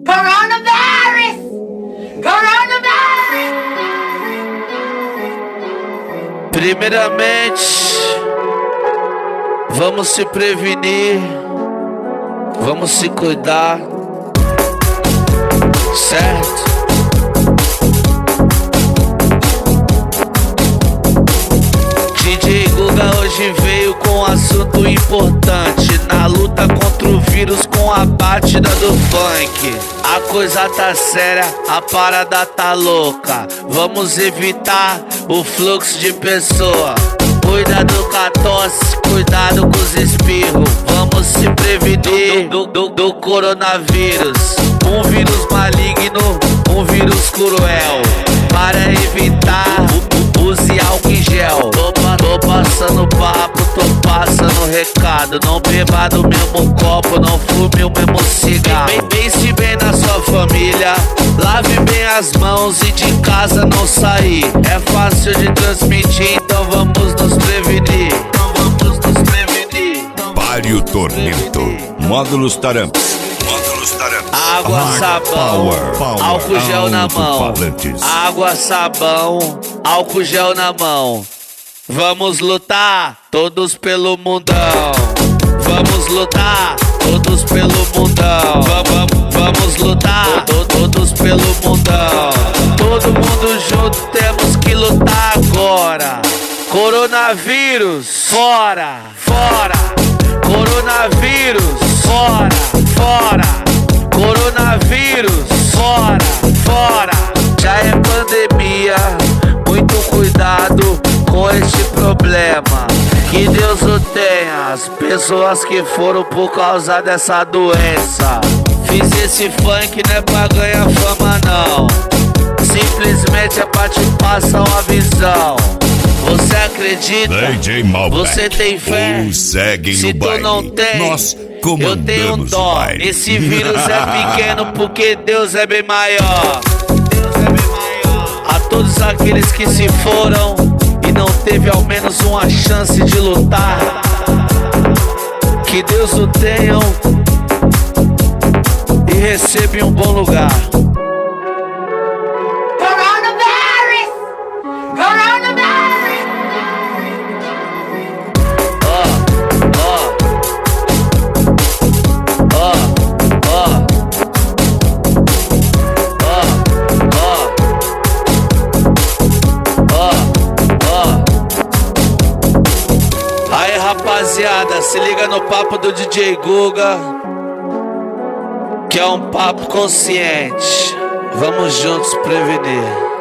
Coronavirus! Coronavirus! Primeiramente, vamos se prevenir, vamos se cuidar, certo? DJ Guga hoje veio com um assunto importante na luta contra o vírus com a batida do funk. A coisa tá séria, a parada tá louca. Vamos evitar o fluxo de pessoa. Cuidado com a tosse, cuidado com os espirros. Vamos se prevenir do coronavírus. Um vírus maligno, um vírus cruel. Para evitar, use álcool em gel. Tô passando papo, tô passando recado. Não beba do mesmo copo, não fume o mesmo cigarro. Pense bem na sua família, lave bem as mãos e de casa não sair. É fácil de transmitir, então vamos nos prevenir. Pare o tormento. Módulos Taramps. Água, sabão, álcool gel na mão. Água, sabão, álcool gel na mão. Vamos lutar, todos pelo mundão. Vamos lutar, todos pelo mundão. Vamos lutar, todos pelo mundão. Todo mundo junto, temos que lutar agora. Coronavírus, fora, fora. Coronavírus, fora, fora. Coronavírus, fora, fora. Já é pandemia, muito cuidado com este problema. Que Deus o tenha, as pessoas que foram por causa dessa doença. Fiz esse funk não é pra ganhar fama não, simplesmente é pra te passar uma visão. Você acredita? Você tem fé? Se tu não tem, eu tenho dó. Esse vírus é pequeno porque Deus é bem maior. A todos aqueles que se foram e não teve ao menos uma chance de lutar, que Deus o tenha e receba em um bom lugar. Coronavirus! Coronavirus! Aí rapaziada, se liga no papo do DJ Guga, que é um papo consciente. Vamos juntos prevenir.